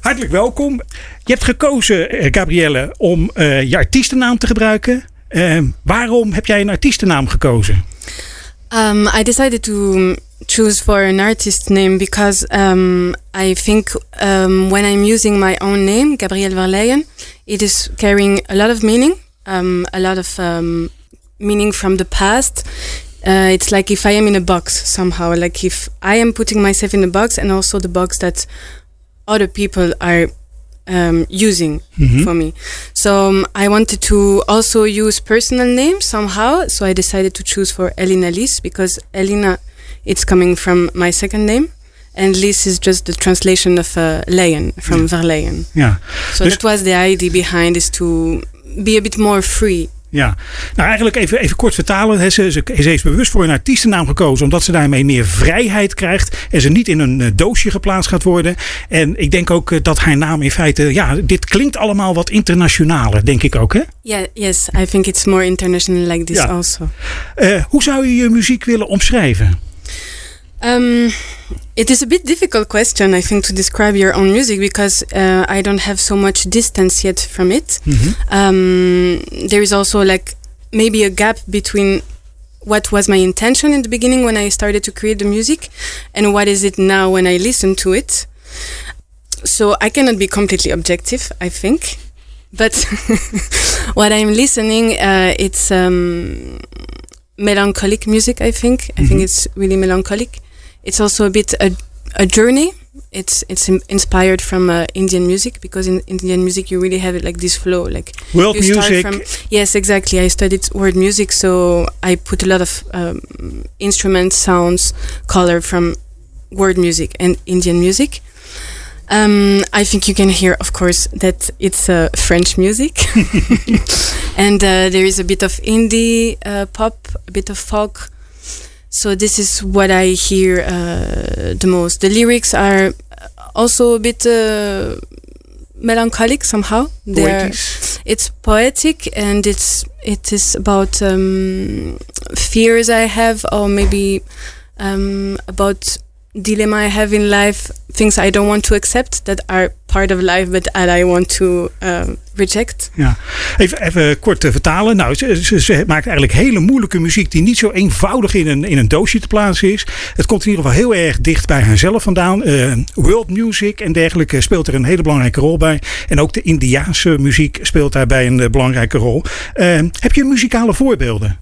Hartelijk welkom. Je hebt gekozen, Gabrielle, om je artiestennaam te gebruiken. Waarom heb jij een artiestennaam gekozen? I decided to choose for an artist name because I think when I'm using my own name, Gabrielle Verleijen, it is carrying a lot of meaning, a lot of meaning from the past. It's like if I am in a box somehow, like if I am putting myself in a box and also the box that other people are using for me. So I wanted to also use personal names somehow. So I decided to choose for Elina Lies because Elina, it's coming from my second name. And Lies is just the translation of Leyen from Verleijen. Yeah. So that was the idea behind, is to be a bit more free. Ja, nou eigenlijk even kort vertalen. Ze heeft bewust voor een artiestennaam gekozen omdat ze daarmee meer vrijheid krijgt en ze niet in een doosje geplaatst gaat worden. En ik denk ook dat haar naam in feite, dit klinkt allemaal wat internationaler, denk ik ook, hè? Yeah, yes, I think it's more international like this also. Hoe zou je je muziek willen omschrijven? It is a bit difficult question, I think, to describe your own music because I don't have so much distance yet from it. There is also like maybe a gap between what was my intention in the beginning when I started to create the music and what is it now when I listen to it. So I cannot be completely objective, I think. But what I'm listening, it's melancholic music, I think. I think it's really melancholic. It's also a bit a journey. It's inspired from Indian music because in Indian music you really have it like this flow, like world music. Yes, exactly. I studied world music, so I put a lot of instruments, sounds, color from world music and Indian music. I think you can hear, of course, that it's French music, and there is a bit of indie pop, a bit of folk. So this is what I hear the most. The lyrics are also a bit melancholic somehow. It's poetic and it is about fears I have, or maybe about dilemma I have in life, things I don't want to accept that are part of life, but that I want to reject. Ja, even kort te vertalen. Nou, ze maakt eigenlijk hele moeilijke muziek die niet zo eenvoudig in een doosje te plaatsen is. Het komt in ieder geval heel erg dicht bij haarzelf vandaan. World music en dergelijke speelt er een hele belangrijke rol bij. En ook de Indiaanse muziek speelt daarbij een belangrijke rol. Heb je muzikale voorbeelden?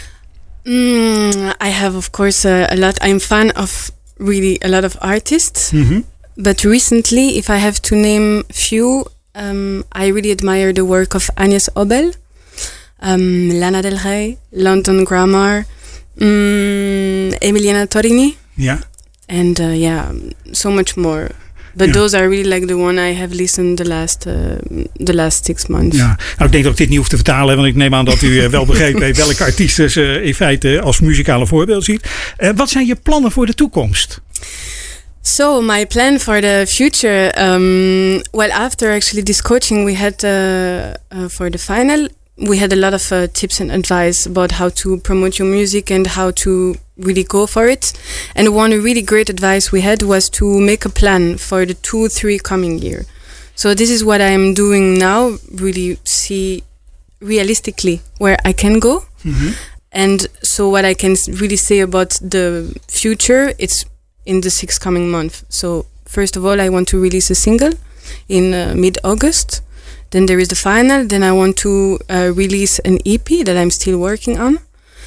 I have, of course, a lot. I'm fan of really a lot of artists. But recently, if I have to name few, I really admire the work of Agnès Obel, Lana Del Rey, London Grammar, Emiliana Torini. Yeah. And so much more. But those are really like the one I have listened the last 6 months. Ja, nou, ik denk dat ik dit niet hoef te vertalen, want ik neem aan dat u wel begrepen heeft welke artiesten ze in feite als muzikale voorbeeld ziet. Wat zijn je plannen voor de toekomst? So my plan for the future, well, after actually this coaching we had for the final, we had a lot of tips and advice about how to promote your music and how to really go for it. And one really great advice we had was to make a plan for the 2-3 coming year. So this is what I'm doing now, really see realistically where I can go. And so what I can really say about the future, it's in the 6 coming months. So first of all, I want to release a single in mid-August. Then there is the final. Then I want to release an EP that I'm still working on.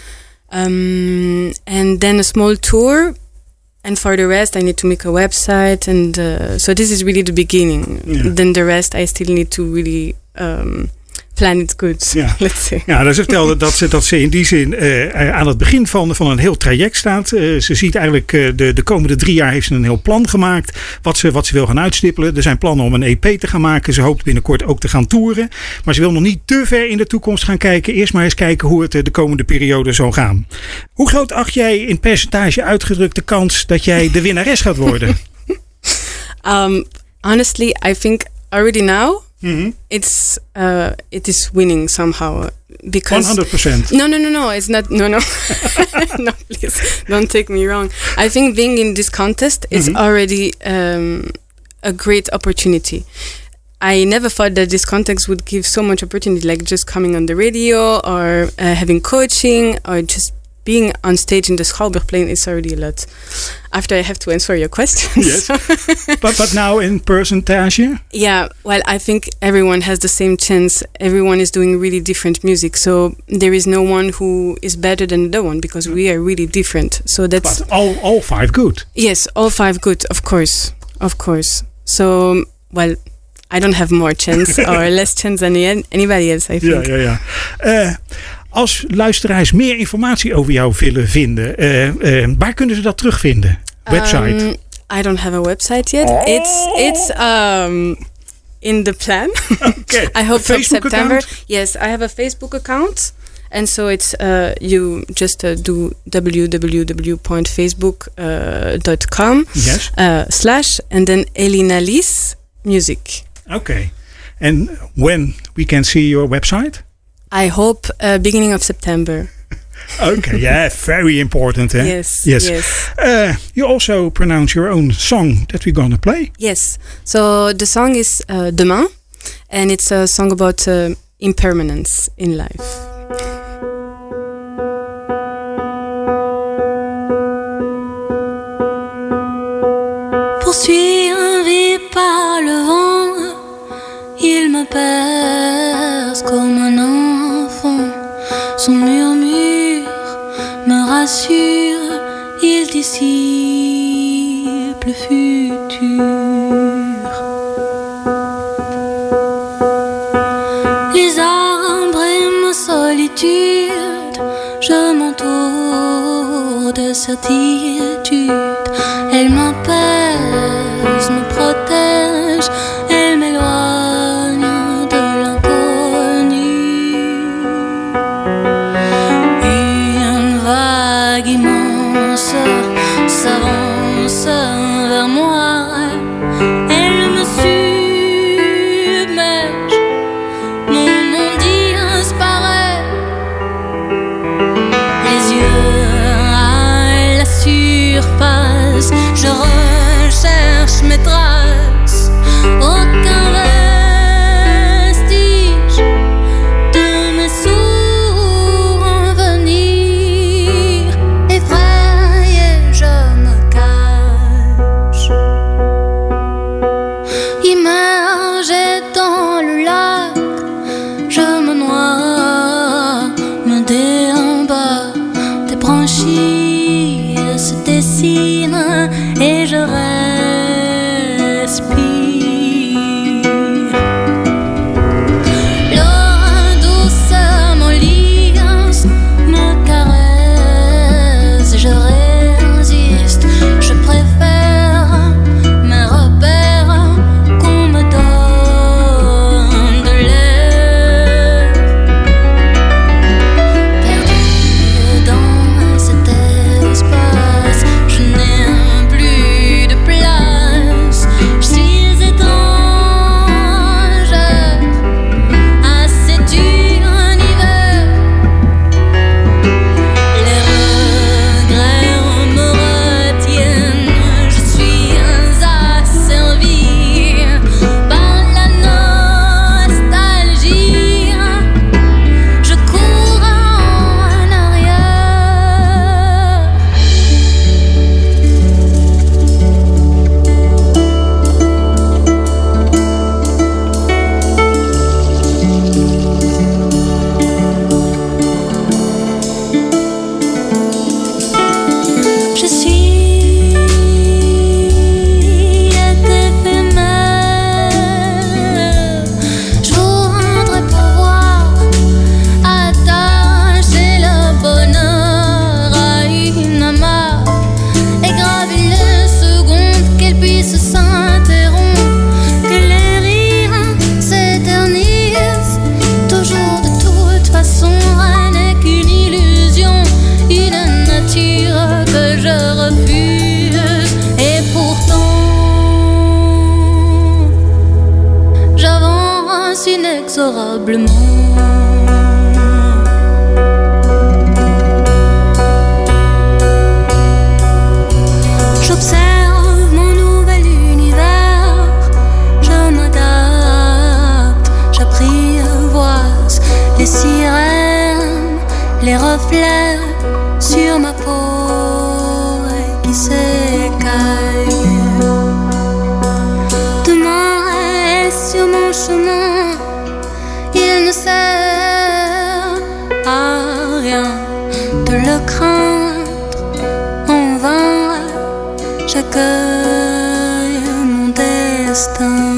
And then a small tour. And for the rest, I need to make a website. And so this is really the beginning. Yeah. Then the rest, I still need to really plan it good, let's say. Ja, dat ze vertelde dat ze in die zin aan het begin van een heel traject staat. Ze ziet eigenlijk de komende 3 jaar heeft ze een heel plan gemaakt. Wat ze wil gaan uitstippelen. Er zijn plannen om een EP te gaan maken. Ze hoopt binnenkort ook te gaan toeren. Maar ze wil nog niet te ver in de toekomst gaan kijken. Eerst maar eens kijken hoe het de komende periode zal gaan. Hoe groot acht jij in percentage uitgedrukt de kans dat jij de winnares gaat worden? Honestly, I think already now it is winning somehow because 100%. No, it's not. No, no, please don't take me wrong. I think being in this contest is already a great opportunity. I never thought that this context would give so much opportunity, like just coming on the radio or having coaching or just being on stage in the Schouwburgplein is already a lot. After I have to answer your questions. Yes. but now in percentage? Yeah, well, I think everyone has the same chance. Everyone is doing really different music. So there is no one who is better than the one because we are really different. So that's... But all 5 good. Yes, all 5 good, of course. Of course. So, well... I don't have more chance or less chance than anybody else, I think. Ja. Als luisteraars meer informatie over jou willen vinden, waar kunnen ze dat terugvinden? Website? I don't have a website yet. Oh. It's in the plan. Okay. I hope from September. Account? Yes, I have a Facebook account. And so it's you just do www.facebook.com Yes. / and then Elina Lies Music. Okay. And when we can see your website? I hope beginning of September. Okay, yeah, very important. Eh? Yes. You also pronounce your own song that we're gonna play. Yes. So the song is Demain, and it's a song about impermanence in life. Poursuivi par le vent, il me perce comme un enfant. Son murmure me rassure, il dissipe le futur. Les arbres et ma solitude, je m'entoure de certitude. Elle m'apaise, me protège, elle m'éloigne de l'inconnu. Une vague immense s'avance vers moi, elle me submerge, mon monde disparaît. Les yeux à la surface, je recherche mes traces, aucun vestige de mes souvenirs. Effrayé, je me cache, immergé dans le lac, je me noie, me déembarque, des branchies se dessinent et je respire. L'eau douce m'enlace, me caresse, je résiste. Je préfère mes repères qu'on me donne de l'air. Perdu dans cet espace, je n'ai plus de place. Je suis étrangère à cet univers. Les regrets me retiennent. Je suis asservie par la nostalgie. Je cours en arrière. Je suis éphémère. Je voudrais pouvoir attacher le bonheur à une amarre et graver les secondes qu'elle puisse s'interrompre, que les rires s'éternisent. Toujours de toute façon, rien n'est qu'une illusion, une nature que je refuse. Et pourtant, j'avance inexorablement. J'observe mon nouvel univers, les sirènes, les reflets sur ma peau qui s'écaille. Demain est sur mon chemin, il ne sert à rien de le craindre en vain. J'accueille mon destin.